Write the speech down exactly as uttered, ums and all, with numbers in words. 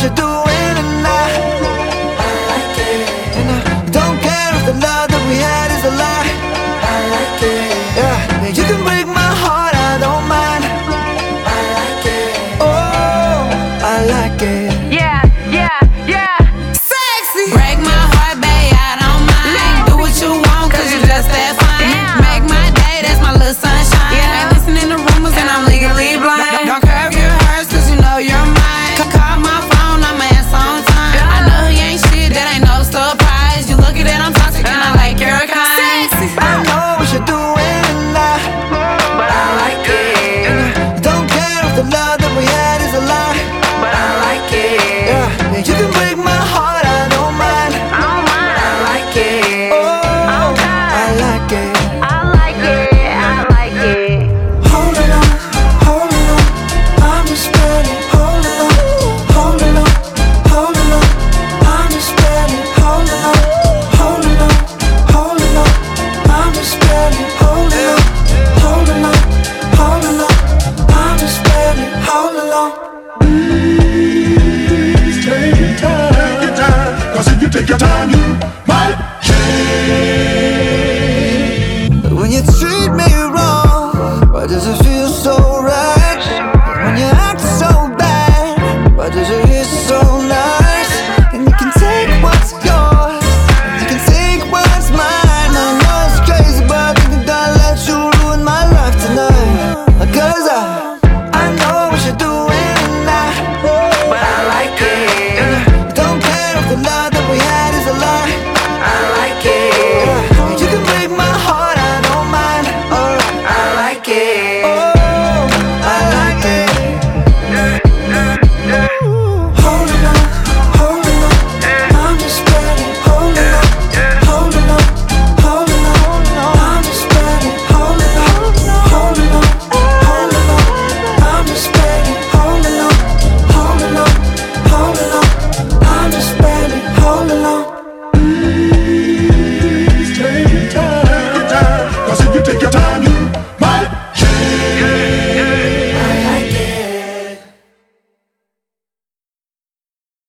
you're doing tonight. I like it. And I don't care if the love that we had is a lie. I like it. Yeah, yeah, you can break my heart, I don't mind. I like it. Oh, I like it. Yeah, yeah, yeah. Sexy. Break my heart, babe, I don't mind. Do what you want, cause you just that fine. Make my day, that's my little sunshine. Ain't listening to rumors and I'm legally blind. Don't care if you're hers, cause you know you're mine. Call my phone, I'ma answer on time. I know he ain't shit, that ain't no surprise. You lucky that I'm toxic and I like your kind. I know what you're doing tonight, But I like it. and I don't care if the love that we had is a lie. But I like it. Yeah, yeah, you can break my heart, I don't mind. I don't mind. I like it. Oh, I like it. I like it. I like it. Holding on, holding on, I'm just ready. Holding on, holding on, holding on, I'm just ready. Holding on, holding on, holding on, I'm just ready. Holding on, holding on, holding on, I'm just ready. Holding on.